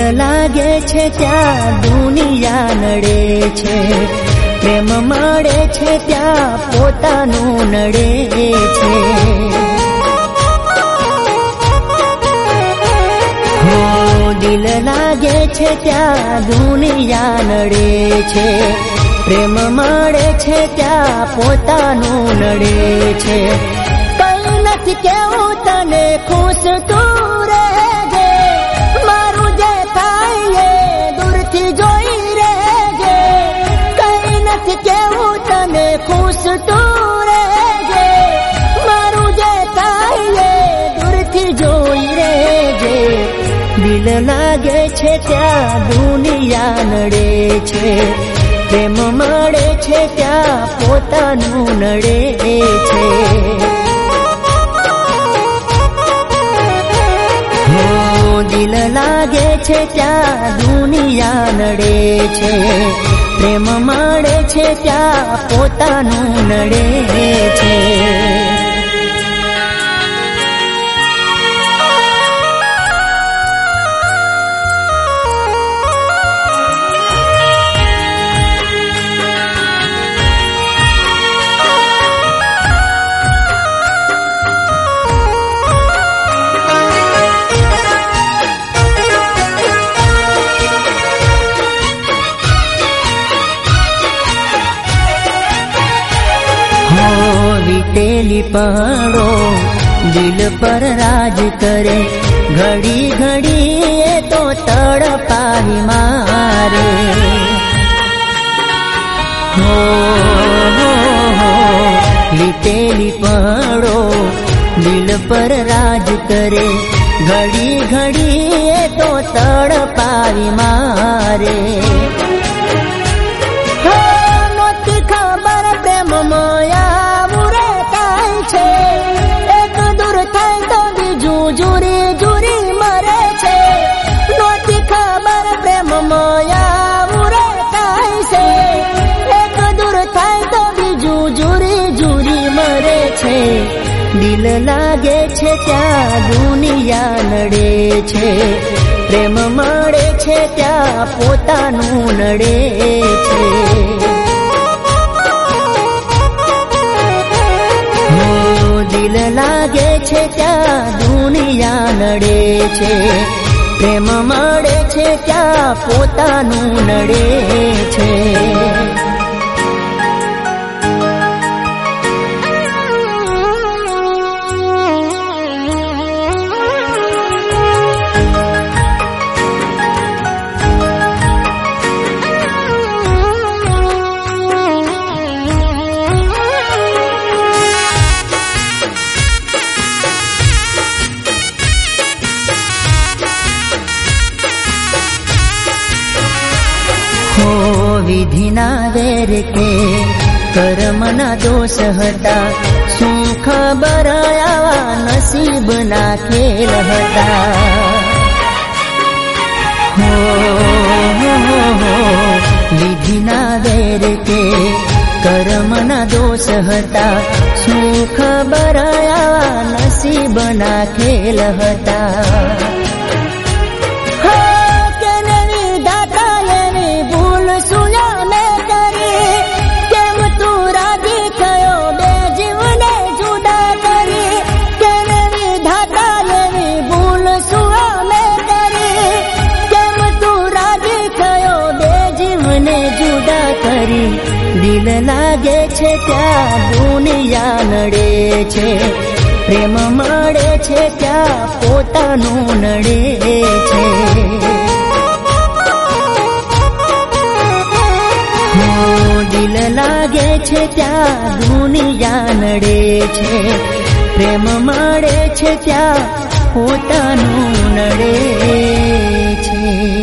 લાગે છે ત્યાં દુનિયા નડે છે, પ્રેમ મળે છે ત્યાં પોતાનું નડે છે. દિલ લાગે છે ત્યાં દુનિયા નડે છે, પ્રેમ મળે છે ત્યાં પોતાનું નડે છે. કઈ નથી કેવું તને ખુશ તું રહેજે, મારું જે થાય એ દૂરથી જોઈ રહેજે. કઈ નથી કેવું તને ખુશ તું રહેજે, મારું જે થાય એ દૂરથી જોઈ રહેજે. દિલ લાગે છે ત્યાં દુનિયા નડે છે, પ્રેમ મળે છે ત્યાં પોતાનું નડે છે. દિલ લાગે છે ત્યાં દુનિયા નડે છે, પ્રેમ મળે છે ત્યાં પોતાનું નડે છે. વીતેલી પળો દિલ પર રાજ કરે, ઘડી ઘડી એ તો તડપાવી મારે. વીતેલી પળો દિલ પર રાજ કરે, ઘડી ઘડી એ તો તડપાવી મારે. નોતી ખબર પ્રેમ મોયા છે, એક દૂર થાય તો બીજું જુરી જુરી મરે છે. નોતી ખબર પ્રેમ મોયા મુરે થાય છે, એક દૂર થાય તો બીજું જુરી જુરી મરે છે. દિલ લાગે છે ત્યાં દુનિયા નડે છે, પ્રેમ મળે છે ત્યાં પોતાનું નડે છે. દિલ લાગે છે ત્યાં દુનિયા નડે છે, પ્રેમ મળે છે ત્યાં પોતાનું નડે છે. વિધિના વેર કે કર્મના દોષ હતા, શું ખબર આવા નસીબના ખેલ હતા. વિધિના વેર કે કર્મના દોષ હતા, શું ખબર આવા નસીબના ખેલ હતા. દિલ લાગે છે ત્યાં દુનિયા નડે છે, પ્રેમ મળે છે ત્યાં પોતાનું નડે છે. દિલ લાગે છે ત્યાં દુનિયા નડે છે, પ્રેમ મળે છે ત્યાં પોતાનું નડે છે.